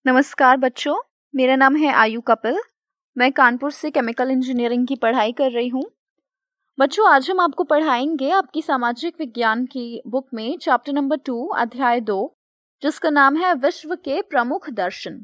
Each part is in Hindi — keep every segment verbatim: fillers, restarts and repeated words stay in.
नमस्कार बच्चों, मेरा नाम है आयु कपिल। मैं कानपुर से केमिकल इंजीनियरिंग की पढ़ाई कर रही हूँ। बच्चों, आज हम आपको पढ़ाएंगे आपकी सामाजिक विज्ञान की बुक में चैप्टर नंबर टू अध्याय दो, जिसका नाम है विश्व के प्रमुख दर्शन।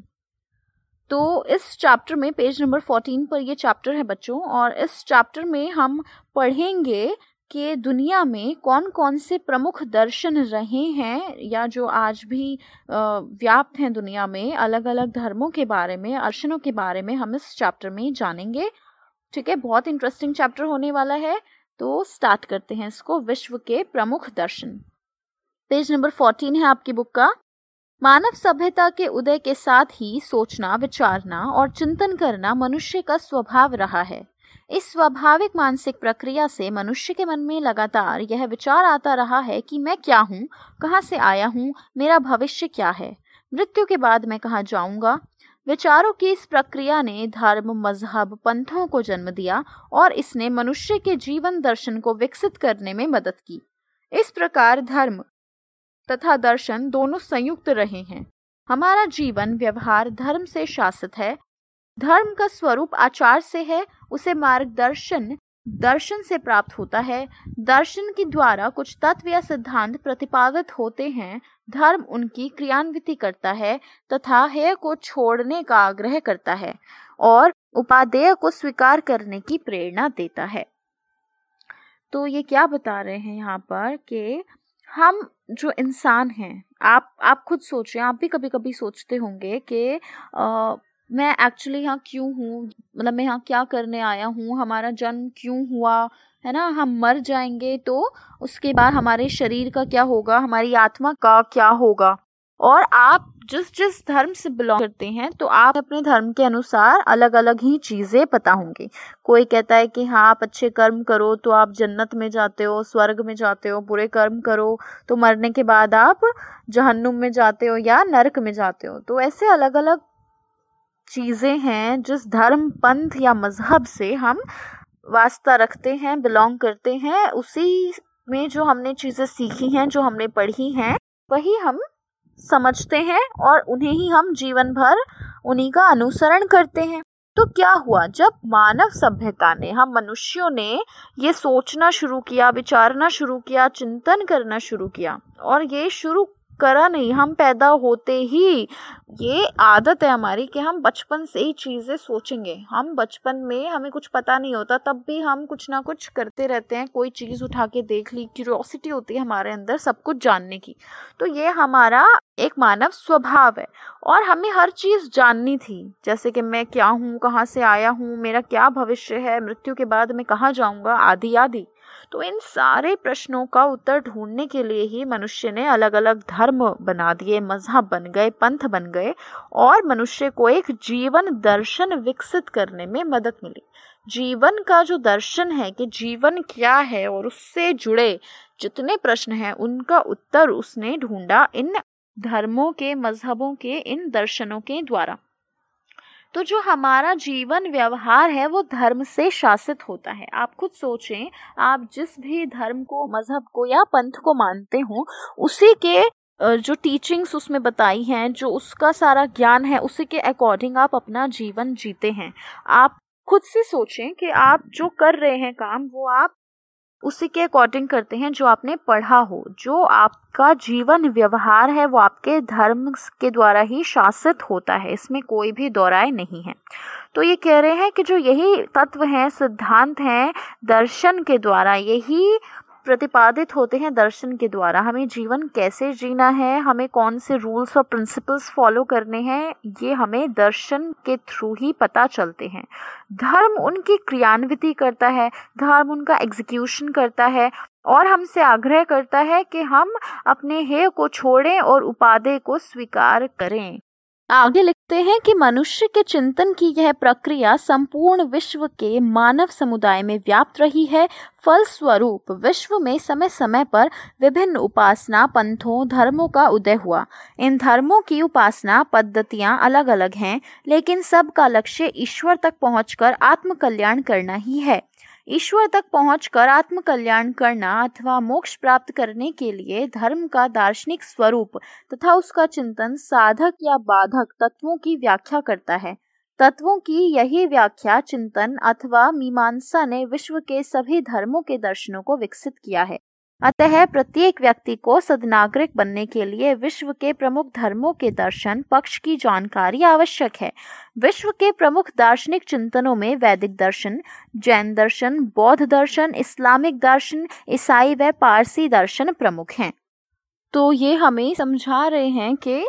तो इस चैप्टर में पेज नंबर फोर्टीन पर ये चैप्टर है बच्चों, और इस चैप्टर में हम पढ़ेंगे कि दुनिया में कौन कौन से प्रमुख दर्शन रहे हैं या जो आज भी व्याप्त हैं दुनिया में। अलग अलग धर्मों के बारे में, दर्शनों के बारे में हम इस चैप्टर में जानेंगे। ठीक है, बहुत इंटरेस्टिंग चैप्टर होने वाला है। तो स्टार्ट करते हैं इसको। विश्व के प्रमुख दर्शन, पेज नंबर फोर्टीन है आपकी बुक का। मानव सभ्यता के उदय के साथ ही सोचना, विचारना और चिंतन करना मनुष्य का स्वभाव रहा है। इस स्वाभाविक मानसिक प्रक्रिया से मनुष्य के मन में लगातार यह विचार आता रहा है कि मैं क्या हूँ, कहाँ से आया हूँ, मेरा भविष्य क्या है, मृत्यु के बाद मैं कहाँ जाऊंगा। विचारों की इस प्रक्रिया ने धर्म, मजहब, पंथों को जन्म दिया और इसने मनुष्य के जीवन दर्शन को विकसित करने में मदद की। इस प्रकार धर्म तथा दर्शन दोनों संयुक्त रहे हैं। हमारा जीवन व्यवहार धर्म से शासित है। धर्म का स्वरूप आचार से है, उसे मार्गदर्शन दर्शन से प्राप्त होता है। दर्शन के द्वारा कुछ तत्व या सिद्धांत प्रतिपादित होते हैं। धर्म उनकी क्रियान्विति करता है तथा हेय को छोड़ने का आग्रह करता है और उपादेय को स्वीकार करने की प्रेरणा देता है। तो ये क्या बता रहे हैं यहाँ पर कि हम जो इंसान हैं, आप आप खुद सोचें, आप भी कभी कभी सोचते होंगे कि आ, मैं एक्चुअली यहाँ क्यों हूँ, मतलब मैं यहाँ क्या करने आया हूँ, हमारा जन्म क्यों हुआ है ना। हम मर जाएंगे तो उसके बाद हमारे शरीर का क्या होगा, हमारी आत्मा का क्या होगा। और आप जिस जिस धर्म से बिलोंग करते हैं तो आप अपने धर्म के अनुसार अलग अलग ही चीजें पता होंगी। कोई कहता है कि हाँ, आप अच्छे कर्म करो तो आप जन्नत में जाते हो, स्वर्ग में जाते हो, बुरे कर्म करो तो मरने के बाद आप जहन्नुम में जाते हो या नरक में जाते हो। तो ऐसे अलग अलग चीजें हैं जिस धर्म, पंथ या मजहब से हम वास्ता रखते हैं, बिलोंग करते हैं, उसी में जो हमने चीजें सीखी हैं, जो हमने पढ़ी हैं, वही हम समझते हैं और उन्हें ही हम जीवन भर उन्हीं का अनुसरण करते हैं। तो क्या हुआ, जब मानव सभ्यता ने, हम मनुष्यों ने ये सोचना शुरू किया, विचारना शुरू किया, चिंतन करना शुरू किया, और ये शुरू करा नहीं, हम पैदा होते ही ये आदत है हमारी कि हम बचपन से ही चीज़ें सोचेंगे। हम बचपन में हमें कुछ पता नहीं होता, तब भी हम कुछ ना कुछ करते रहते हैं। कोई चीज़ उठा के देख ली, क्यूरियोसिटी होती है हमारे अंदर सब कुछ जानने की। तो ये हमारा एक मानव स्वभाव है और हमें हर चीज़ जाननी थी, जैसे कि मैं क्या हूँ, कहाँ से आया हूँ, मेरा क्या भविष्य है, मृत्यु के बाद मैं कहाँ जाऊँगा, आदि आदि। तो इन सारे प्रश्नों का उत्तर ढूंढने के लिए ही मनुष्य ने अलग अलग धर्म बना दिए, मजहब बन गए, पंथ बन गए, और मनुष्य को एक जीवन दर्शन विकसित करने में मदद मिली। जीवन का जो दर्शन है कि जीवन क्या है और उससे जुड़े जितने प्रश्न हैं उनका उत्तर उसने ढूंढा इन धर्मों के, मजहबों के, इन दर्शनों के द्वारा। तो जो हमारा जीवन व्यवहार है वो धर्म से शासित होता है। आप खुद सोचें, आप जिस भी धर्म को, मजहब को या पंथ को मानते हो, उसी के जो टीचिंग्स उसमें बताई हैं, जो उसका सारा ज्ञान है, उसी के अकॉर्डिंग आप अपना जीवन जीते हैं। आप खुद से सोचें कि आप जो कर रहे हैं काम, वो आप उसी के अकॉर्डिंग करते हैं जो आपने पढ़ा हो। जो आपका जीवन व्यवहार है वो आपके धर्म के द्वारा ही शासित होता है, इसमें कोई भी दो राय नहीं है। तो ये कह रहे हैं कि जो यही तत्व हैं, सिद्धांत हैं, दर्शन के द्वारा यही प्रतिपादित होते हैं। दर्शन के द्वारा हमें जीवन कैसे जीना है, हमें कौन से रूल्स और प्रिंसिपल्स फॉलो करने हैं, ये हमें दर्शन के थ्रू ही पता चलते हैं। धर्म उनकी क्रियान्विति करता है, धर्म उनका एग्जीक्यूशन करता है और हमसे आग्रह करता है कि हम अपने हेय को छोड़ें और उपादेय को स्वीकार करें। आगे लिखते हैं कि मनुष्य के चिंतन की यह प्रक्रिया संपूर्ण विश्व के मानव समुदाय में व्याप्त रही है। फलस्वरूप विश्व में समय समय पर विभिन्न उपासना पंथों, धर्मों का उदय हुआ। इन धर्मों की उपासना पद्धतियां अलग अलग हैं, लेकिन सबका लक्ष्य ईश्वर तक पहुंचकर आत्म कल्याण करना ही है। ईश्वर तक पहुंचकर आत्म कल्याण करना अथवा मोक्ष प्राप्त करने के लिए धर्म का दार्शनिक स्वरूप तथा उसका चिंतन साधक या बाधक तत्वों की व्याख्या करता है। तत्वों की यही व्याख्या, चिंतन अथवा मीमांसा ने विश्व के सभी धर्मों के दर्शनों को विकसित किया है। अतः प्रत्येक व्यक्ति को सद्नागरिक बनने के लिए विश्व के प्रमुख धर्मों के दर्शन पक्ष की जानकारी आवश्यक है। विश्व के प्रमुख दार्शनिक चिंतनों में वैदिक दर्शन, जैन दर्शन, बौद्ध दर्शन, इस्लामिक दर्शन, ईसाई व पारसी दर्शन प्रमुख हैं। तो ये हमें समझा रहे हैं कि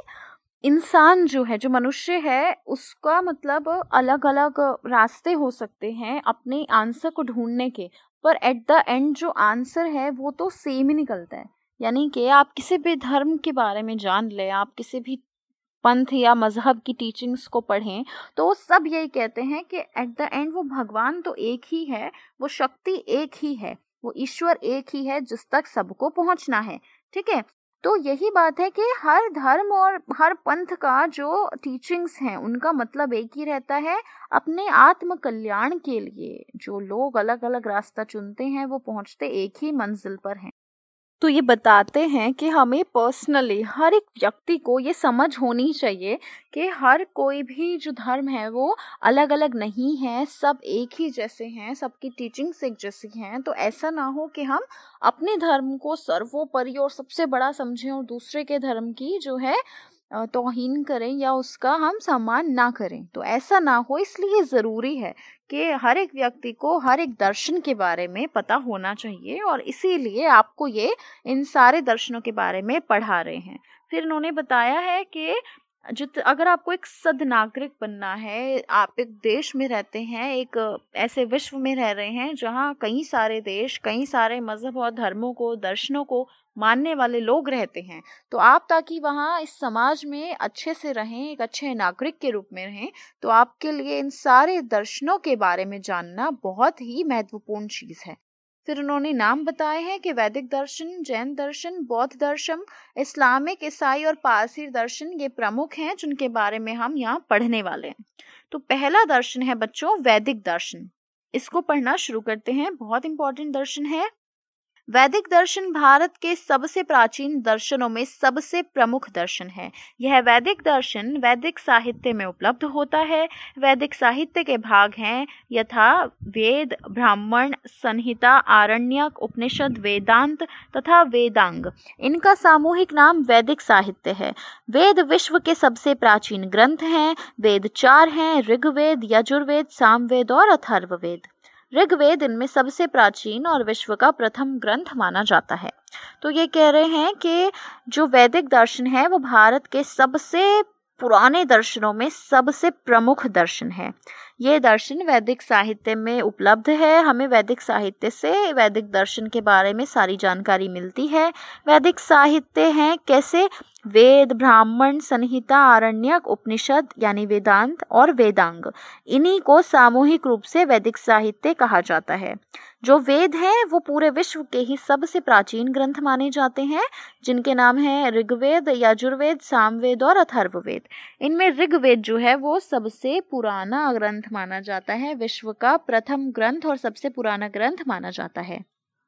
इंसान जो है, जो मनुष्य है, उसका मतलब अलग अलग रास्ते हो सकते हैं अपने आंसर को ढूंढने के, पर एट द एंड जो आंसर है वो तो सेम ही निकलता है। यानी कि आप किसी भी धर्म के बारे में जान लें, आप किसी भी पंथ या मजहब की टीचिंग्स को पढ़ें, तो सब यही कहते हैं कि एट द एंड वो भगवान तो एक ही है, वो शक्ति एक ही है, वो ईश्वर एक ही है जिस तक सबको पहुंचना है। ठीक है, तो यही बात है कि हर धर्म और हर पंथ का जो टीचिंग्स हैं उनका मतलब एक ही रहता है, अपने आत्म कल्याण के लिए जो लोग अलग अलग रास्ता चुनते हैं वो पहुंचते एक ही मंजिल पर हैं। तो ये बताते हैं कि हमें पर्सनली हर एक व्यक्ति को ये समझ होनी चाहिए कि हर कोई भी जो धर्म है वो अलग अलग नहीं है, सब एक ही जैसे हैं, सबकी टीचिंग्स एक जैसी हैं। तो ऐसा ना हो कि हम अपने धर्म को सर्वोपरि और सबसे बड़ा समझें और दूसरे के धर्म की जो है तौहीन करें या उसका हम सम्मान ना करें। तो ऐसा ना हो, इसलिए ज़रूरी है कि हर एक व्यक्ति को हर एक दर्शन के बारे में पता होना चाहिए, और इसीलिए आपको ये इन सारे दर्शनों के बारे में पढ़ा रहे हैं। फिर इन्होंने बताया है कि जित अगर आपको एक सद्नागरिक बनना है, आप एक देश में रहते हैं, एक ऐसे विश्व में रह रहे हैं जहाँ कई सारे देश, कई सारे मजहब और धर्मों को, दर्शनों को मानने वाले लोग रहते हैं, तो आप ताकि वहाँ इस समाज में अच्छे से रहें, एक अच्छे नागरिक के रूप में रहें, तो आपके लिए इन सारे दर्शनों के बारे में जानना बहुत ही महत्वपूर्ण चीज़ है। फिर उन्होंने नाम बताए हैं कि वैदिक दर्शन, जैन दर्शन, बौद्ध दर्शन, इस्लामिक, ईसाई और पारसी दर्शन ये प्रमुख हैं जिनके बारे में हम यहाँ पढ़ने वाले हैं। तो पहला दर्शन है बच्चों वैदिक दर्शन। इसको पढ़ना शुरू करते हैं, बहुत इंपॉर्टेंट दर्शन है। वैदिक दर्शन भारत के सबसे प्राचीन दर्शनों में सबसे प्रमुख दर्शन है। यह वैदिक दर्शन वैदिक साहित्य में उपलब्ध होता है। वैदिक साहित्य के भाग हैं यथा वेद, ब्राह्मण, संहिता, आरण्यक, उपनिषद, वेदांत तथा वेदांग। इनका सामूहिक नाम वैदिक साहित्य है। वेद विश्व के सबसे प्राचीन ग्रंथ हैं। वेद चार हैं, ऋग्वेद, यजुर्वेद, सामवेद और अथर्ववेद। ऋग्वेद इनमें सबसे प्राचीन और विश्व का प्रथम ग्रंथ माना जाता है। तो ये कह रहे हैं कि जो वैदिक दर्शन है वो भारत के सबसे पुराने दर्शनों में सबसे प्रमुख दर्शन है। ये दर्शन वैदिक साहित्य में उपलब्ध है। हमें वैदिक साहित्य से वैदिक दर्शन के बारे में सारी जानकारी मिलती है। वैदिक साहित्य हैं कैसे? वेद, ब्राह्मण, संहिता, आरण्यक, उपनिषद यानी वेदांत और वेदांग, इन्हीं को सामूहिक रूप से वैदिक साहित्य कहा जाता है। जो वेद हैं वो पूरे विश्व के ही सबसे प्राचीन ग्रंथ माने जाते हैं, जिनके नाम हैं ऋग्वेद, यजुर्वेद, सामवेद और अथर्ववेद। इनमें ऋग्वेद जो है वो सबसे पुराना ग्रंथ माना जाता है, विश्व का प्रथम ग्रंथ और सबसे पुराना ग्रंथ माना जाता है।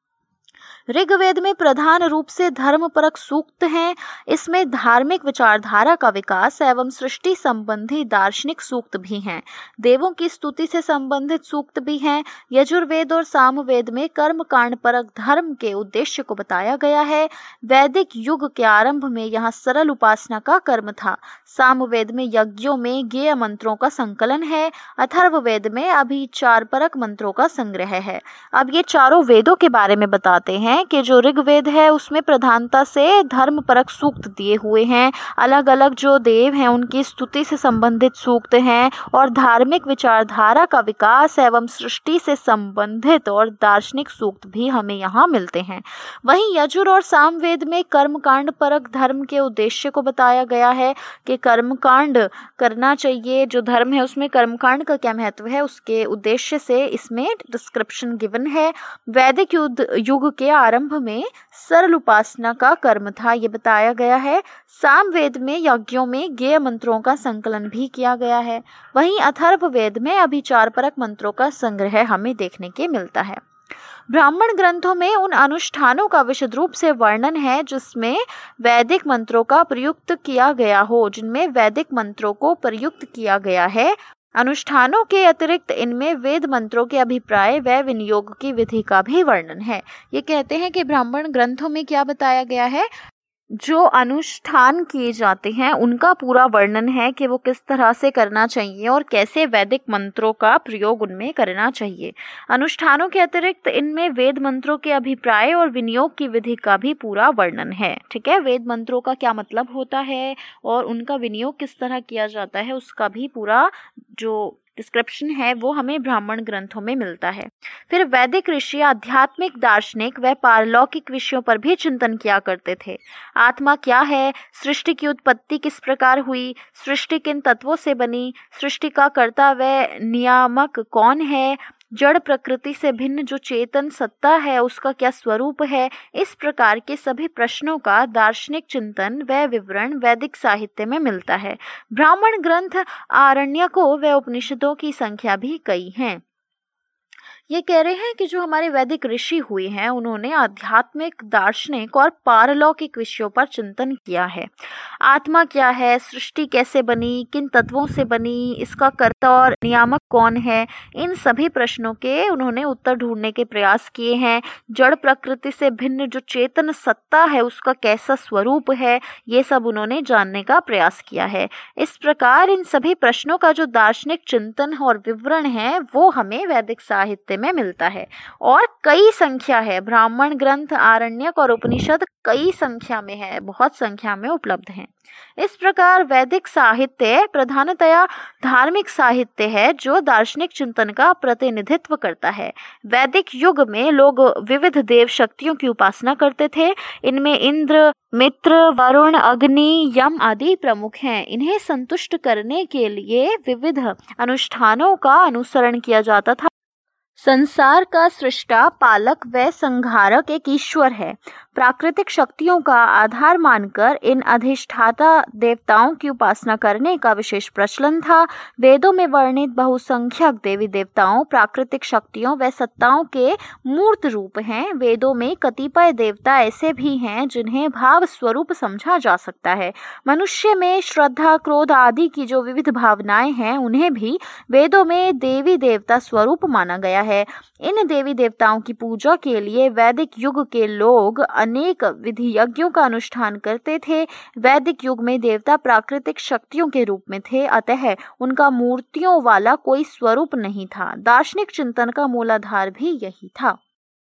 ऋग्वेद में प्रधान रूप से धर्मपरक सूक्त हैं। इसमें धार्मिक विचारधारा का विकास एवं सृष्टि संबंधी दार्शनिक सूक्त भी हैं। देवों की स्तुति से संबंधित सूक्त भी हैं। यजुर्वेद और सामवेद में कर्म कांड परक धर्म के उद्देश्य को बताया गया है। वैदिक युग के आरंभ में यहाँ सरल उपासना का कर्म था। सामवेद में यज्ञों में गेय मंत्रों का संकलन है। अथर्ववेद में अभिचार परक मंत्रों का संग्रह है। अब ये चारों वेदों के बारे में बताते हैं कि जो ऋग्वेद है उसमें प्रधानता से धर्म परक सूक्त दिए हुए हैं। अलग अलग जो देव हैं उनकी स्तुति से संबंधित सूक्त हैं और धार्मिक विचारधारा का विकास एवं सृष्टि से संबंधित और दार्शनिक सूक्त भी हमें यहाँ मिलते हैं। वहीं यजुर और सामवेद में कर्मकांड परक धर्म के उद्देश्य को बताया गया है कि कर्मकांड करना चाहिए। जो धर्म है उसमें कर्मकांड का क्या महत्व है, उसके उद्देश्य से इसमें डिस्क्रिप्शन गिवन है। वैदिक युग के आरंभ में सरल उपासना का कर्म था, ये बताया गया है। सामवेद में यज्ञों में गेय मंत्रों का संकलन भी किया गया है। वहीं अथर्ववेद में अभिचार परक मंत्रों का संग्रह हमें देखने के मिलता है। ब्राह्मण ग्रंथों में उन अनुष्ठानों का विशद रूप से वर्णन है जिसमें वैदिक मंत्रों का प्रयुक्त किया गया हो जिनमें वैदिक मंत्रों को प्रयुक्त किया गया है। अनुष्ठानों के अतिरिक्त इनमें वेद मंत्रों के अभिप्राय व विनियोग की विधि का भी वर्णन है। ये कहते हैं कि ब्राह्मण ग्रंथों में क्या बताया गया है, जो अनुष्ठान किए जाते हैं उनका पूरा वर्णन है कि वो किस तरह से करना चाहिए और कैसे वैदिक मंत्रों का प्रयोग उनमें करना चाहिए। अनुष्ठानों के अतिरिक्त इनमें वेद मंत्रों के अभिप्राय और विनियोग की विधि का भी पूरा वर्णन है। ठीक है, वेद मंत्रों का क्या मतलब होता है और उनका विनियोग किस तरह किया जाता है उसका भी पूरा जो डिस्क्रिप्शन है वो हमें ब्राह्मण ग्रंथों में मिलता है। फिर वैदिक ऋषि आध्यात्मिक, दार्शनिक व पारलौकिक विषयों पर भी चिंतन किया करते थे। आत्मा क्या है, सृष्टि की उत्पत्ति किस प्रकार हुई, सृष्टि किन तत्वों से बनी, सृष्टि का कर्ता व नियामक कौन है, जड़ प्रकृति से भिन्न जो चेतन सत्ता है उसका क्या स्वरूप है, इस प्रकार के सभी प्रश्नों का दार्शनिक चिंतन व विवरण वैदिक साहित्य में मिलता है। ब्राह्मण ग्रंथ, आरण्यकों व उपनिषदों की संख्या भी कई हैं। ये कह रहे हैं कि जो हमारे वैदिक ऋषि हुए हैं उन्होंने आध्यात्मिक, दार्शनिक और पारलौकिक विषयों पर चिंतन किया है। आत्मा क्या है, सृष्टि कैसे बनी, किन तत्वों से बनी, इसका कर्ता और नियामक कौन है, इन सभी प्रश्नों के उन्होंने उत्तर ढूंढने के प्रयास किए हैं। जड़ प्रकृति से भिन्न जो चेतन सत्ता है उसका कैसा स्वरूप है, ये सब उन्होंने जानने का प्रयास किया है। इस प्रकार इन सभी प्रश्नों का जो दार्शनिक चिंतन और विवरण है वो हमें वैदिक साहित्य में मिलता है और कई संख्या है। ब्राह्मण ग्रंथ, आरण्यक और उपनिषद कई संख्या में है, बहुत संख्या में उपलब्ध हैं। इस प्रकार वैदिक साहित्य प्रधानतया धार्मिक साहित्य है जो दार्शनिक चिंतन का प्रतिनिधित्व करता है। वैदिक युग में लोग विविध देव शक्तियों की उपासना करते थे। इनमें इंद्र, मित्र, वरुण, अग्नि, यम आदि प्रमुख हैं। इन्हें संतुष्ट करने के लिए विविध अनुष्ठानों का अनुसरण किया जाता था। संसार का सृष्टा, पालक व संहारक एक ईश्वर है। प्राकृतिक शक्तियों का आधार मानकर इन अधिष्ठाता देवताओं की उपासना करने का विशेष प्रचलन था। वेदों में वर्णित बहुसंख्यक देवी देवताओं प्राकृतिक शक्तियों व सत्ताओं के मूर्त रूप हैं। वेदों में कतिपय देवता ऐसे भी हैं जिन्हें भाव स्वरूप समझा जा सकता है। मनुष्य में श्रद्धा, क्रोध आदि की जो विविध भावनाएं हैं उन्हें भी वेदों में देवी देवता स्वरूप माना गया है। इन देवी देवताओं की पूजा के लिए वैदिक युग के लोग अनेक विधि यज्ञों का अनुष्ठान करते थे। वैदिक युग में देवता प्राकृतिक शक्तियों के रूप में थे, अतः उनका मूर्तियों वाला कोई स्वरूप नहीं था। दार्शनिक चिंतन का मूलाधार भी यही था।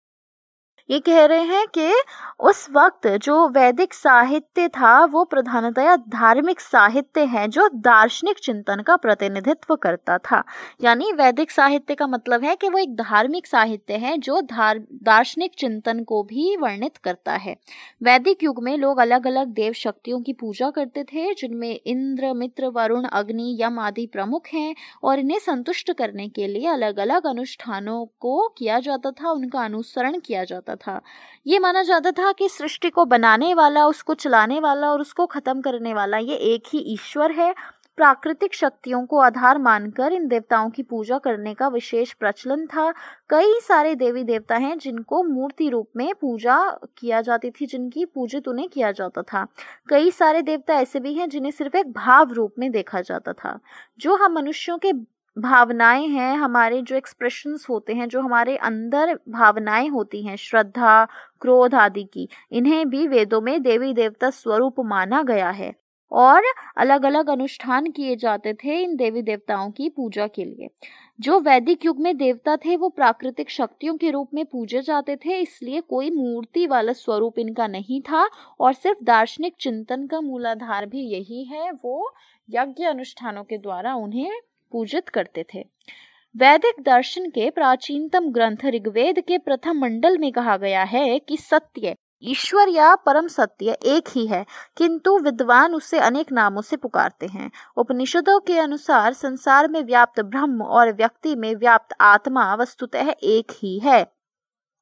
ये कह रहे हैं कि उस वक्त जो वैदिक साहित्य था वो प्रधानतया धार्मिक साहित्य है जो दार्शनिक चिंतन का प्रतिनिधित्व करता था। यानी वैदिक साहित्य का मतलब है कि वो एक धार्मिक साहित्य है जो धार दार्शनिक चिंतन को भी वर्णित करता है। वैदिक युग में लोग अलग अलग देव शक्तियों की पूजा करते थे जिनमें इंद्र, मित्र, वरुण, अग्नि, यम आदि प्रमुख हैं और इन्हें संतुष्ट करने के लिए अलग अलग अनुष्ठानों को किया जाता था, उनका अनुसरण किया जाता था। ये माना जाता था कि सृष्टि को बनाने वाला, उसको चलाने वाला और उसको खत्म करने वाला ये एक ही ईश्वर है। प्राकृतिक शक्तियों को आधार मानकर इन देवताओं की पूजा करने का विशेष प्रचलन था। कई सारे देवी देवता हैं जिनको मूर्ति रूप में पूजा किया जाती थी, जिनकी पूजित उन्हें किया जाता था। कई सारे देवता ऐसे भी हैं जिन्हें सिर्फ एक भाव रूप में देखा जाता था। जो हम मनुष्यों के भावनाएं हैं, हमारे जो एक्सप्रेशंस होते हैं, जो हमारे अंदर भावनाएं होती हैं, श्रद्धा, क्रोध आदि की, इन्हें भी वेदों में देवी देवता स्वरूप माना गया है और अलग अलग अनुष्ठान किए जाते थे इन देवी देवताओं की पूजा के लिए। जो वैदिक युग में देवता थे वो प्राकृतिक शक्तियों के रूप में पूजे जाते थे, इसलिए कोई मूर्ति वाला स्वरूप इनका नहीं था और सिर्फ दार्शनिक चिंतन का मूलाधार भी यही है, वो यज्ञ अनुष्ठानों के द्वारा उन्हें पूजित करते थे। वैदिक दर्शन के प्राचीनतम ग्रंथ ऋग्वेद के प्रथम मंडल में कहा गया है कि सत्य, ईश्वर या परम सत्य एक ही है, किंतु विद्वान उसे अनेक नामों से पुकारते हैं। उपनिषदों के अनुसार संसार में व्याप्त ब्रह्म और व्यक्ति में व्याप्त आत्मा वस्तुतः एक ही है।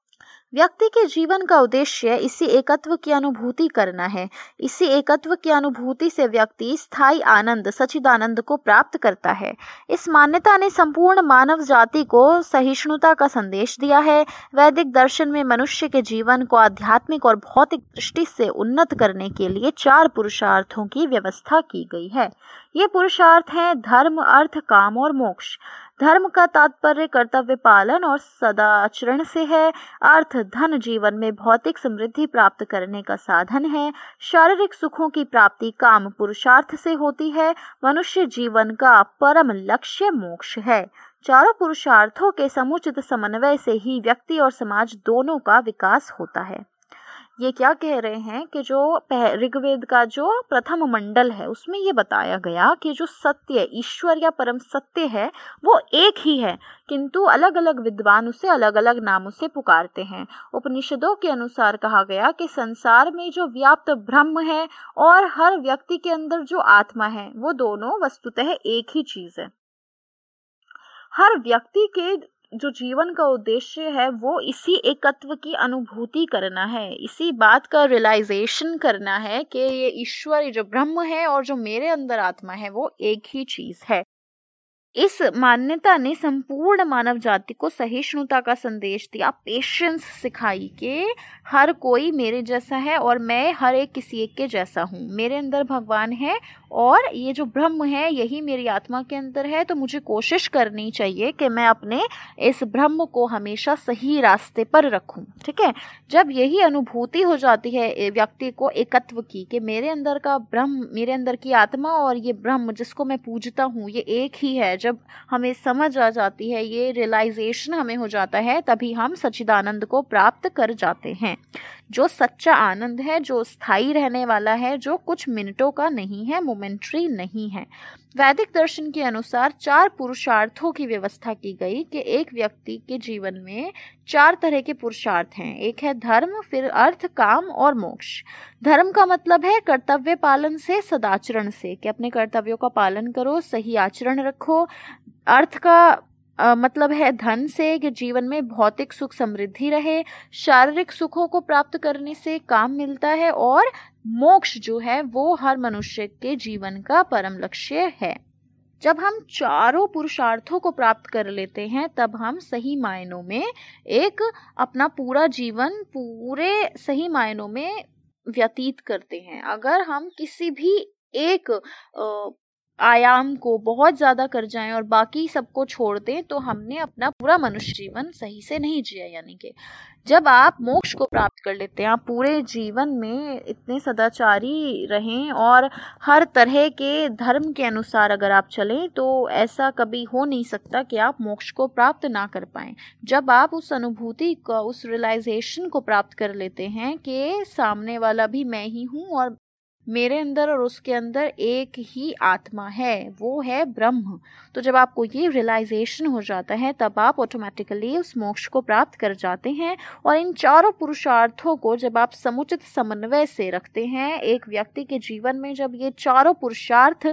व्यक्ति के जीवन का उद्देश्य इसी एकत्व की अनुभूति करना है। इसी एकत्व की अनुभूति से व्यक्ति स्थायी आनंद, सच्चिदानंद को प्राप्त करता है। इस मान्यता ने संपूर्ण मानव जाति को सहिष्णुता का संदेश दिया है। वैदिक दर्शन में मनुष्य के जीवन को आध्यात्मिक और भौतिक दृष्टि से उन्नत करने के लिए चार पुरुषार्थों की व्यवस्था की गई है। ये पुरुषार्थ हैं धर्म, अर्थ, काम और मोक्ष। धर्म का तात्पर्य कर्तव्य पालन और सदाचरण से है। अर्थ धन, जीवन में भौतिक समृद्धि प्राप्त करने का साधन है। शारीरिक सुखों की प्राप्ति काम पुरुषार्थ से होती है। मनुष्य जीवन का परम लक्ष्य मोक्ष है। चारों पुरुषार्थों के समुचित समन्वय से ही व्यक्ति और समाज दोनों का विकास होता है। ये क्या कह रहे हैं कि जो ऋग्वेद का जो प्रथम मंडल है उसमें ये बताया गया कि जो सत्य, ईश्वर या परम सत्य है वो एक ही है, किंतु अलग अलग विद्वान उसे अलग अलग नामों से पुकारते हैं। उपनिषदों के अनुसार कहा गया कि संसार में जो व्याप्त ब्रह्म है और हर व्यक्ति के अंदर जो आत्मा है वो दोनों वस्तुतः एक ही चीज है। हर व्यक्ति के जो जीवन का उद्देश्य है वो इसी एकत्व की अनुभूति करना है, इसी बात का रियलाइजेशन करना है कि ये ईश्वर, जो ब्रह्म है और जो मेरे अंदर आत्मा है वो एक ही चीज है। इस मान्यता ने संपूर्ण मानव जाति को सहिष्णुता का संदेश दिया, पेशेंस सिखाई कि हर कोई मेरे जैसा है और मैं हर एक किसी एक के जैसा हूँ। मेरे अंदर भगवान है और ये जो ब्रह्म है यही मेरी आत्मा के अंदर है, तो मुझे कोशिश करनी चाहिए कि मैं अपने इस ब्रह्म को हमेशा सही रास्ते पर रखूं। ठीक है, जब यही अनुभूति हो जाती है व्यक्ति को एकत्व की कि मेरे अंदर का ब्रह्म, मेरे अंदर की आत्मा और ये ब्रह्म जिसको मैं पूजता हूँ ये एक ही है, जब हमें समझ आ जाती है, ये रियलाइजेशन हमें हो जाता है, तभी हम सच्चिदानंद को प्राप्त कर जाते हैं। जो सच्चा आनंद है, जो स्थायी रहने वाला है, जो कुछ मिनटों का नहीं है, मोमेंट्री नहीं है। वैदिक दर्शन के अनुसार चार पुरुषार्थों की व्यवस्था की गई कि एक व्यक्ति के जीवन में चार तरह के पुरुषार्थ हैं। एक है धर्म, फिर अर्थ, काम और मोक्ष। धर्म का मतलब है कर्तव्य पालन से, सदाचरण से, कि अपने कर्तव्यों का पालन करो, सही आचरण रखो। अर्थ का Uh, मतलब है धन से, कि जीवन में भौतिक सुख समृद्धि रहे। शारीरिक सुखों को प्राप्त करने से काम मिलता है। और मोक्ष जो है वो हर मनुष्य के जीवन का परम लक्ष्य है। जब हम चारों पुरुषार्थों को प्राप्त कर लेते हैं तब हम सही मायनों में एक अपना पूरा जीवन पूरे सही मायनों में व्यतीत करते हैं। अगर हम किसी भी एक आ, आयाम को बहुत ज्यादा कर जाएं और बाकी सबको छोड़ दें तो हमने अपना पूरा मनुष्य जीवन सही से नहीं जिया। यानी कि जब आप मोक्ष को प्राप्त कर लेते हैं, आप पूरे जीवन में इतने सदाचारी रहें और हर तरह के धर्म के अनुसार अगर आप चलें तो ऐसा कभी हो नहीं सकता कि आप मोक्ष को प्राप्त ना कर पाएं। जब आप उस अनुभूति को, उस रियलाइजेशन को प्राप्त कर लेते हैं कि सामने वाला भी मैं ही हूँ और मेरे अंदर और उसके अंदर एक ही आत्मा है, वो है ब्रह्म, तो जब आपको ये रियलाइजेशन हो जाता है तब आप ऑटोमेटिकली उस मोक्ष को प्राप्त कर जाते हैं। और इन चारों पुरुषार्थों को जब आप समुचित समन्वय से रखते हैं एक व्यक्ति के जीवन में, जब ये चारों पुरुषार्थ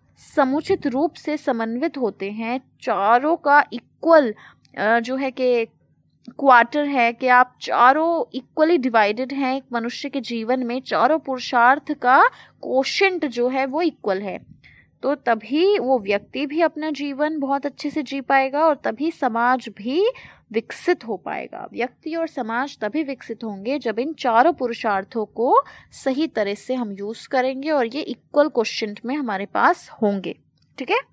समुचित रूप से समन्वित होते हैं, चारों का इक्वल जो है कि क्वार्टर है कि आप चारों इक्वली डिवाइडेड हैं एक मनुष्य के जीवन में, चारों पुरुषार्थ का कोशेंट जो है वो इक्वल है, तो तभी वो व्यक्ति भी अपना जीवन बहुत अच्छे से जी पाएगा और तभी समाज भी विकसित हो पाएगा। व्यक्ति और समाज तभी विकसित होंगे जब इन चारों पुरुषार्थों को सही तरह से हम यूज करेंगे और ये इक्वल कोशेंट में हमारे पास होंगे। ठीक है,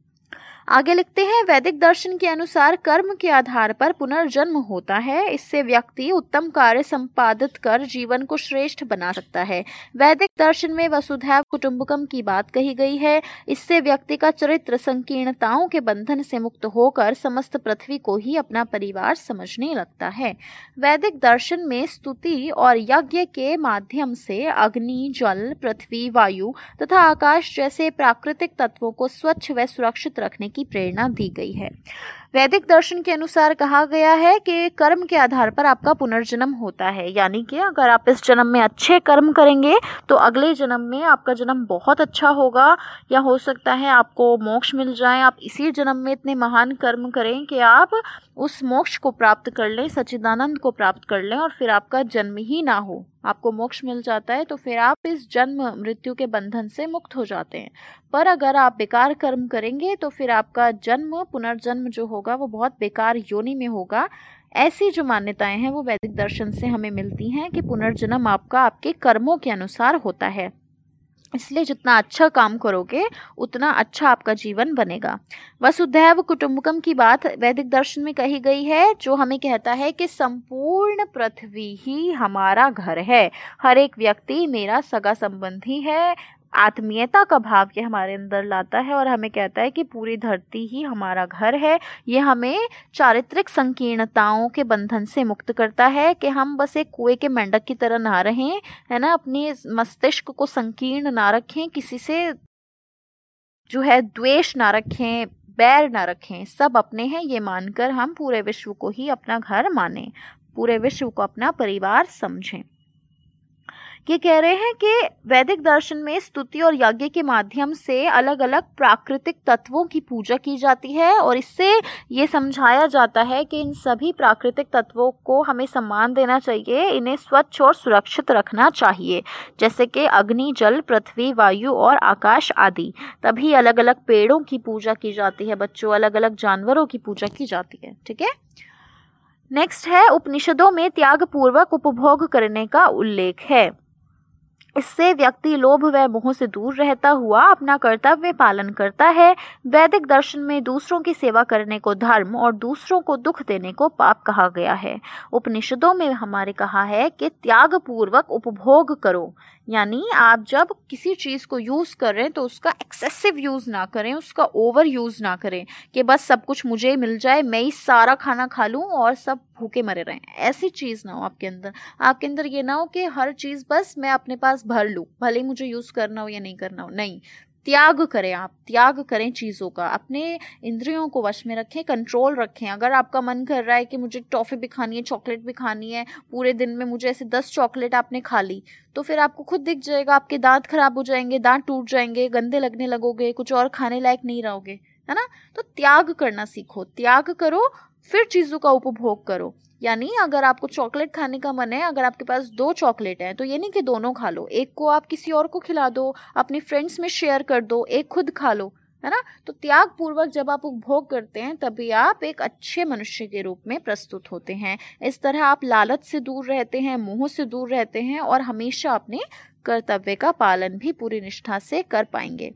आगे लिखते हैं, वैदिक दर्शन के अनुसार कर्म के आधार पर पुनर्जन्म होता है। इससे व्यक्ति उत्तम कार्य संपादित कर जीवन को श्रेष्ठ बना सकता है। वैदिक दर्शन में वसुधैव कुटुंबकम की बात कही गई है। इससे व्यक्ति का चरित्र संकीर्णताओं के बंधन से मुक्त होकर समस्त पृथ्वी को ही अपना परिवार समझने लगता है। वैदिक दर्शन में स्तुति और यज्ञ के माध्यम से अग्नि, जल, पृथ्वी, वायु तथा आकाश जैसे प्राकृतिक तत्वों को स्वच्छ व सुरक्षित रखने की की प्रेरणा दी गई है। वैदिक दर्शन के अनुसार कहा गया है कि कर्म के आधार पर आपका पुनर्जन्म होता है, यानी कि अगर आप इस जन्म में अच्छे कर्म करेंगे तो अगले जन्म में आपका जन्म बहुत अच्छा होगा, या हो सकता है आपको मोक्ष मिल जाए। आप इसी जन्म में इतने महान कर्म करें कि आप उस मोक्ष को प्राप्त कर लें, सच्चिदानंद को प्राप्त कर लें, और फिर आपका जन्म ही ना हो, आपको मोक्ष मिल जाता है, तो फिर आप इस जन्म मृत्यु के बंधन से मुक्त हो जाते हैं। पर अगर आप बेकार कर्म करेंगे तो फिर आपका जन्म पुनर्जन्म जो होगा वो बहुत बेकार योनि में होगा। ऐसी जो मान्यताएं हैं वो वैदिक दर्शन से हमें मिलती हैं कि पुनर्जन्म आपका आपके कर्मों के अनुसार होता है, इसलिए जितना अच्छा काम करोगे उतना अच्छा आपका जीवन बनेगा। वसुधैव कुटुंबकम की बात वैदिक दर्शन में कही गई है, जो हमें कहता है कि संपूर्ण पृथ्वी ही हमारा घर है, हर एक व्यक्ति मेरा सगा संबंधी है। आत्मीयता का भाव ये हमारे अंदर लाता है और हमें कहता है कि पूरी धरती ही हमारा घर है। ये हमें चारित्रिक संकीर्णताओं के बंधन से मुक्त करता है कि हम बस एक कुएं के मेंढक की तरह ना रहें, है ना, अपने मस्तिष्क को संकीर्ण ना रखें, किसी से जो है द्वेष ना रखें, बैर ना रखें, सब अपने हैं ये मानकर हम पूरे विश्व को ही अपना घर माने, पूरे विश्व को अपना परिवार समझें। ये कह रहे हैं कि वैदिक दर्शन में स्तुति और यज्ञ के माध्यम से अलग अलग प्राकृतिक तत्वों की पूजा की जाती है, और इससे ये समझाया जाता है कि इन सभी प्राकृतिक तत्वों को हमें सम्मान देना चाहिए, इन्हें स्वच्छ और सुरक्षित रखना चाहिए, जैसे कि अग्नि, जल, पृथ्वी, वायु और आकाश आदि। तभी अलग अलग पेड़ों की पूजा की जाती है बच्चों, अलग अलग जानवरों की पूजा की जाती है। ठीक है, नेक्स्ट है उपनिषदों में त्याग पूर्वक उपभोग करने का उल्लेख है। इससे व्यक्ति लोभ व मोह से दूर रहता हुआ अपना कर्तव्य पालन करता है। वैदिक दर्शन में दूसरों की सेवा करने को धर्म और दूसरों को दुख देने को पाप कहा गया है। उपनिषदों में हमारे कहा है कि त्याग पूर्वक उपभोग करो, यानी आप जब किसी चीज़ को यूज़ कर रहे हैं तो उसका एक्सेसिव यूज़ ना करें, उसका ओवर यूज़ ना करें कि बस सब कुछ मुझे मिल जाए, मैं ही सारा खाना खा लूँ और सब भूखे मरे रहें। ऐसी चीज़ ना हो आपके अंदर। आपके अंदर ये ना हो कि हर चीज़ बस मैं अपने पास भर लूँ, भले ही मुझे यूज़ करना हो या नहीं करना हो। नहीं, त्याग करें, आप त्याग करें चीज़ों का, अपने इंद्रियों को वश में रखें, कंट्रोल रखें। अगर आपका मन कर रहा है कि मुझे टॉफ़ी भी खानी है, चॉकलेट भी खानी है, पूरे दिन में मुझे ऐसे दस चॉकलेट आपने खा ली, तो फिर आपको खुद दिख जाएगा, आपके दांत खराब हो जाएंगे, दांत टूट जाएंगे, गंदे लगने लगोगे, कुछ और खाने लायक नहीं रहोगे, है ना। तो त्याग करना सीखो, त्याग करो, फिर चीज़ों का उपभोग करो। यानी अगर आपको चॉकलेट खाने का मन है, अगर आपके पास दो चॉकलेट है तो ये नहीं कि दोनों खा लो, एक को आप किसी और को खिला दो, अपनी फ्रेंड्स में शेयर कर दो, एक खुद खा लो, है ना। तो त्याग पूर्वक जब आप उपभोग करते हैं तभी आप एक अच्छे मनुष्य के रूप में प्रस्तुत होते हैं। इस तरह आप लालच से दूर रहते हैं, मोह से दूर रहते हैं और हमेशा अपने कर्तव्य का पालन भी पूरी निष्ठा से कर पाएंगे।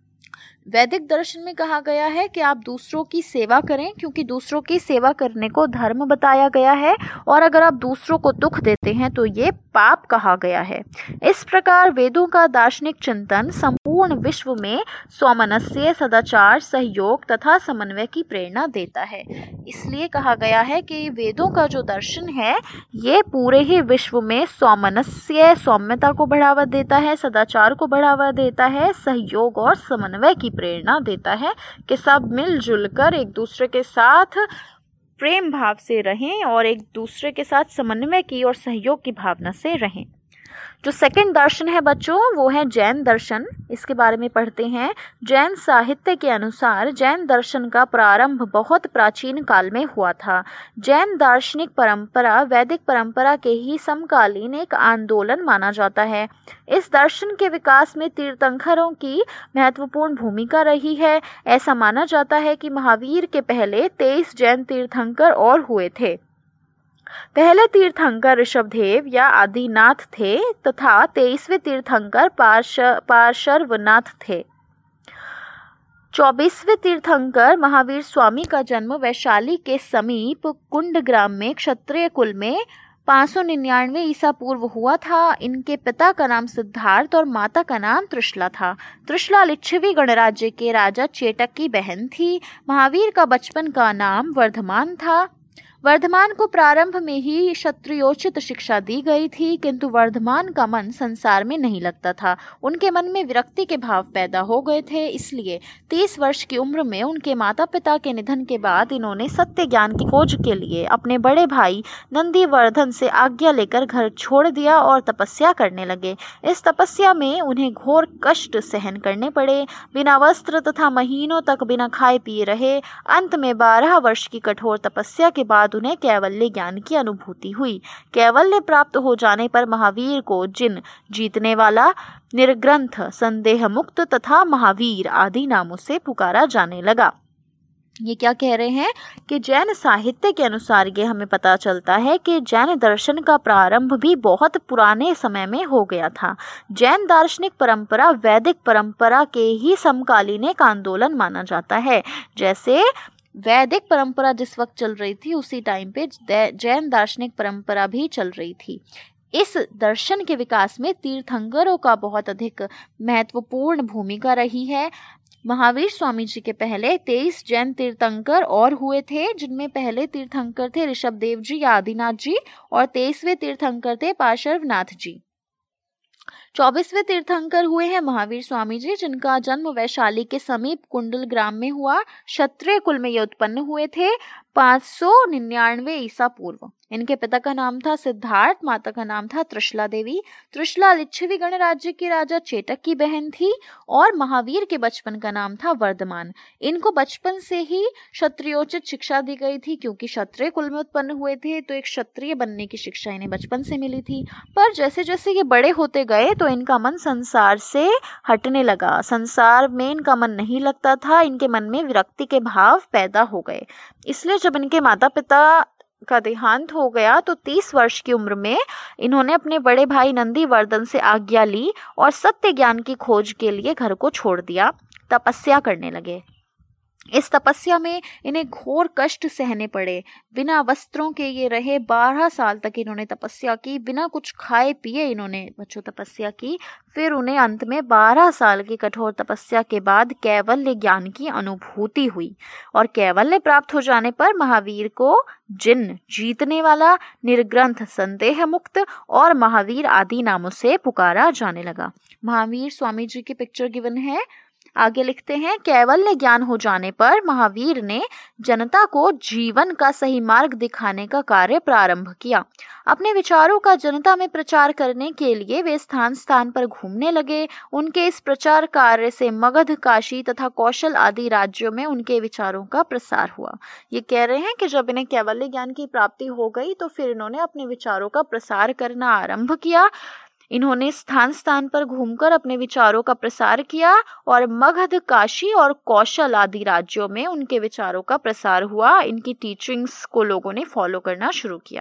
वैदिक दर्शन में कहा गया है कि आप दूसरों की सेवा करें, क्योंकि दूसरों की सेवा करने को धर्म बताया गया है, और अगर आप दूसरों को दुख देते हैं तो ये पाप कहा गया है। इस प्रकार वेदों का दार्शनिक चिंतन संपूर्ण विश्व में सौमनस्य, सदाचार, सहयोग तथा समन्वय की प्रेरणा देता है। इसलिए कहा गया है कि वेदों का जो दर्शन है ये पूरे ही विश्व में सौमनस्य, सौम्यता को बढ़ावा देता है, सदाचार को बढ़ावा देता है, सहयोग और समन्वय की प्रेरणा देता है कि सब मिलजुल कर एक दूसरे के साथ प्रेम भाव से रहें और एक दूसरे के साथ समन्वय की और सहयोग की भावना से रहें। जो सेकंड दर्शन है बच्चों वो है जैन दर्शन। इसके बारे में पढ़ते हैं। जैन साहित्य के अनुसार जैन दर्शन का प्रारंभ बहुत प्राचीन काल में हुआ था। जैन दार्शनिक परंपरा वैदिक परंपरा के ही समकालीन एक आंदोलन माना जाता है। इस दर्शन के विकास में तीर्थंकरों की महत्वपूर्ण भूमिका रही है। ऐसा माना जाता है कि महावीर के पहले तेईस जैन तीर्थंकर और हुए थे। पहले तीर्थंकर ऋषभदेव या आदिनाथ थे तथा तेईसवें तीर्थंकर पार्श पार्शर्वनाथ थे। चौबीसवें तीर्थंकर महावीर स्वामी का जन्म वैशाली के समीप कुंड ग्राम में क्षत्रिय कुल में पाँच सौ निन्यानवे ईसा पूर्व हुआ था। इनके पिता का नाम सिद्धार्थ और माता का नाम त्रिशला था। त्रिशला लिच्छवी गणराज्य के राजा चेटक की बहन थी। महावीर का बचपन का नाम वर्धमान था। वर्धमान को प्रारंभ में ही क्षत्रियोचित शिक्षा दी गई थी, किंतु वर्धमान का मन संसार में नहीं लगता था। उनके मन में विरक्ति के भाव पैदा हो गए थे। इसलिए तीस वर्ष की उम्र में उनके माता पिता के निधन के बाद इन्होंने सत्य ज्ञान की खोज के लिए अपने बड़े भाई नंदीवर्धन से आज्ञा लेकर घर छोड़ दिया और तपस्या करने लगे। इस तपस्या में उन्हें घोर कष्ट सहन करने पड़े। बिना वस्त्र तथा महीनों तक बिना खाए पिए रहे। अंत में बारह वर्ष की कठोर तपस्या के बाद उन्हें कैवल्य ज्ञान की अनुभूति हुई। कैवल्य प्राप्त हो जाने पर महावीर को जिन, जीतने वाला, निर्ग्रंथ, संदेह मुक्त तथा महावीर आदि नामों से पुकारा जाने लगा। ये क्या कह रहे हैं कि जैन साहित्य के अनुसार ये हमें पता चलता है कि जैन दर्शन का प्रारंभ भी बहुत पुराने समय में हो गया था। जैन दार्शनिक परंपरा वैदिक परंपरा के ही समकालीन एक आंदोलन माना जाता है। जैसे वैदिक परंपरा जिस वक्त चल रही थी उसी टाइम पे जैन दार्शनिक परंपरा भी चल रही थी। इस दर्शन के विकास में तीर्थंकरों का बहुत अधिक महत्वपूर्ण भूमिका रही है। महावीर स्वामी जी के पहले तेईस जैन तीर्थंकर और हुए थे, जिनमें पहले तीर्थंकर थे ऋषभदेव जी या आदिनाथ जी और तेईसवें तीर्थंकर थे पार्श्वनाथ जी। चौबीसवें तीर्थंकर हुए हैं महावीर स्वामी जी, जिनका जन्म वैशाली के समीप कुंडल ग्राम में हुआ। क्षत्रिय कुल में ये उत्पन्न हुए थे पाँच सौ निन्यानवे ईसा पूर्व। इनके पिता का नाम था सिद्धार्थ, माता का नाम था त्रिशला देवी। त्रिशला लिच्छवी गणराज्य के राजा चेटक की बहन थी और महावीर के बचपन का नाम था वर्धमान। इनको बचपन से ही क्षत्रियोचित शिक्षा दी गई थी, क्योंकि क्षत्रिय कुल में उत्पन्न हुए थे तो एक क्षत्रिय बनने की शिक्षा इन्हें बचपन से मिली थी। पर जैसे जैसे ये बड़े होते गए तो इनका मन संसार से हटने लगा। संसार में इनका मन नहीं लगता था। इनके मन में विरक्ति के भाव पैदा हो गए। इसलिए जब इनके माता पिता का देहांत हो गया तो तीस वर्ष की उम्र में इन्होंने अपने बड़े भाई नंदीवर्धन से आज्ञा ली और सत्य ज्ञान की खोज के लिए घर को छोड़ दिया। तपस्या करने लगे। इस तपस्या में इन्हें घोर कष्ट सहने पड़े। बिना वस्त्रों के ये रहे। बारह साल तक इन्होंने तपस्या की। बिना कुछ खाए पिए इन्होंने बच्चों तपस्या की। फिर उन्हें अंत में बारह साल की कठोर तपस्या के बाद कैवल्य ज्ञान की अनुभूति हुई और कैवल्य प्राप्त हो जाने पर महावीर को जिन, जीतने वाला, निर्ग्रंथ, संदेह मुक्त और महावीर आदि नामों से पुकारा जाने लगा। महावीर स्वामी जी की पिक्चर गिवन है। आगे लिखते हैं, कैवल्य ज्ञान हो जाने पर महावीर ने जनता को जीवन का सही मार्ग दिखाने का कार्य प्रारंभ किया। अपने विचारों का जनता में प्रचार करने के लिए वे स्थान स्थान पर घूमने लगे। उनके इस प्रचार कार्य से मगध, काशी तथा कौशल आदि राज्यों में उनके विचारों का प्रसार हुआ। ये कह रहे हैं कि जब इन्हें कैवल्य ज्ञान की प्राप्ति हो गई तो फिर इन्होंने अपने विचारों का प्रसार करना आरंभ किया। इन्होंने स्थान स्थान पर घूमकर अपने विचारों का प्रसार किया और मगध, काशी और कौशल आदि राज्यों में उनके विचारों का प्रसार हुआ। इनकी टीचिंग्स को लोगों ने फॉलो करना शुरू किया।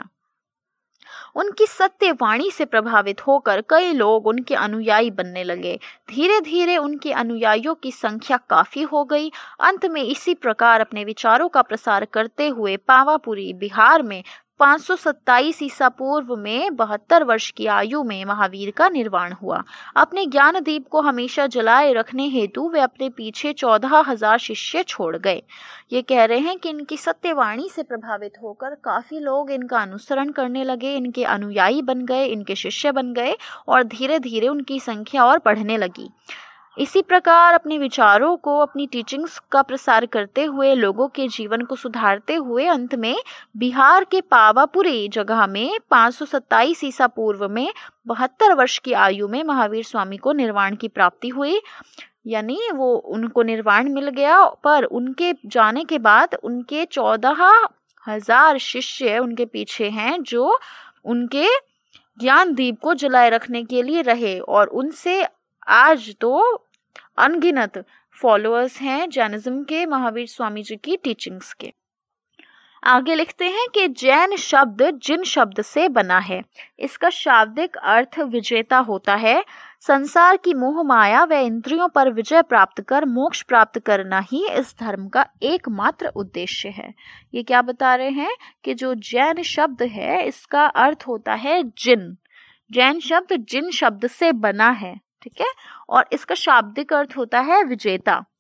उनकी सत्य वाणी से प्रभावित होकर कई लोग उनके अनुयायी बनने लगे। धीरे धीरे उनके अनुयायियों की संख्या काफी हो गई। अंत में इसी प्रकार अपने विचारों का प्रसार करते हुए पावापुरी, बिहार में पाँच सौ सत्ताईस ईसा पूर्व में बहत्तर वर्ष की आयु में महावीर का निर्वाण हुआ। अपने ज्ञान दीप को हमेशा जलाए रखने हेतु वे अपने पीछे चौदह हजार शिष्य छोड़ गए। ये कह रहे हैं कि इनकी सत्यवाणी से प्रभावित होकर काफी लोग इनका अनुसरण करने लगे, इनके अनुयायी बन गए, इनके शिष्य बन गए और धीरे धीरे उनकी संख्या और बढ़ने लगी। इसी प्रकार अपने विचारों को, अपनी टीचिंग्स का प्रसार करते हुए, लोगों के जीवन को सुधारते हुए अंत में बिहार के पावापुरी जगह में पाँच सौ सत्ताईस ईसा पूर्व में बहत्तर वर्ष की आयु में महावीर स्वामी को निर्वाण की प्राप्ति हुई। यानी वो उनको निर्वाण मिल गया। पर उनके जाने के बाद उनके चौदह हजार शिष्य उनके पीछे हैं, जो उनके ज्ञान दीप को जलाए रखने के लिए रहे और उनसे आज तो अनगिनत फॉलोअर्स हैं जैनिज्म के, महावीर स्वामी जी की टीचिंग्स के। आगे लिखते हैं कि जैन शब्द जिन शब्द से बना है। इसका शाब्दिक अर्थ विजेता होता है। संसार की मोह माया व इंद्रियों पर विजय प्राप्त कर मोक्ष प्राप्त करना ही इस धर्म का एकमात्र उद्देश्य है। ये क्या बता रहे हैं कि जो जैन शब्द है इसका अर्थ होता है जिन। जैन शब्द जिन शब्द से बना है, ठीक है, और इसका शाब्दिक अर्थ होता है विजेता।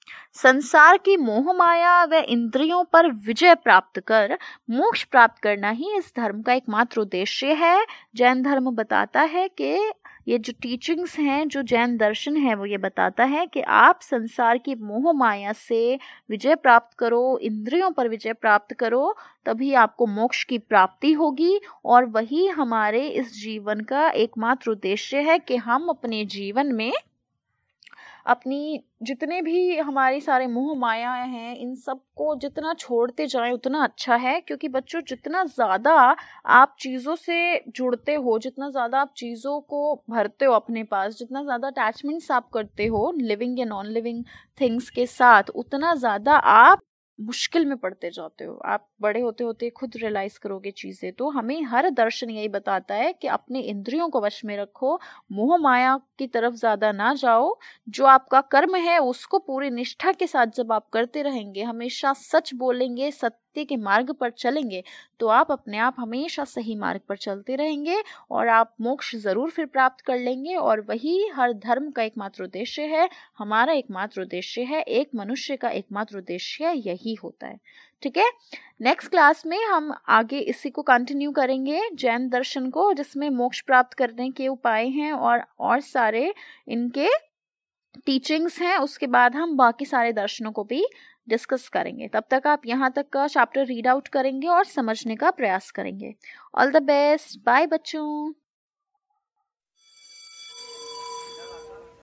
संसार की मोह माया व इंद्रियों पर विजय प्राप्त कर मोक्ष प्राप्त करना ही इस धर्म का एकमात्र उद्देश्य है। जैन धर्म बताता है कि ये जो टीचिंग्स हैं, जो जैन दर्शन है, वो ये बताता है कि आप संसार की मोह माया से विजय प्राप्त करो, इंद्रियों पर विजय प्राप्त करो, तभी आपको मोक्ष की प्राप्ति होगी। और वही हमारे इस जीवन का एकमात्र उद्देश्य है कि हम अपने जीवन में अपनी जितने भी हमारे सारे मोह माया हैं, इन सब को जितना छोड़ते जाएं उतना अच्छा है। क्योंकि बच्चों, जितना ज़्यादा आप चीज़ों से जुड़ते हो, जितना ज़्यादा आप चीज़ों को भरते हो अपने पास, जितना ज़्यादा अटैचमेंट्स आप करते हो लिविंग या नॉन लिविंग थिंग्स के साथ, उतना ज़्यादा आप मुश्किल में पड़ते जाते हो। आप बड़े होते होते खुद रियलाइज करोगे चीज़ें। तो हमें हर दर्शन यही बताता है कि अपने इंद्रियों को वश में रखो, मोह माया की तरफ ज़्यादा ना जाओ। जो आपका कर्म है उसको पूरी निष्ठा के साथ जब आप करते रहेंगे, हमेशा सच बोलेंगे, सत्य के मार्ग पर चलेंगे, तो आप अपने आप हमेशा सही मार्ग पर चलते रहेंगे और आप मोक्ष ज़रूर फिर प्राप्त कर लेंगे। और वही हर धर्म का एकमात्र उद्देश्य है, हमारा एकमात्र उद्देश्य है, एक मनुष्य का एकमात्र उद्देश्य यही होता है। ठीक है, नेक्स्ट क्लास में हम आगे इसी को कंटिन्यू करेंगे, जैन दर्शन को, जिसमें मोक्ष प्राप्त करने के उपाय हैं और और सारे इनके टीचिंग्स हैं। उसके बाद हम बाकी सारे दर्शनों को भी डिस्कस करेंगे। तब तक आप यहाँ तक का चैप्टर रीड आउट करेंगे और समझने का प्रयास करेंगे। ऑल द बेस्ट, बाय बच्चों।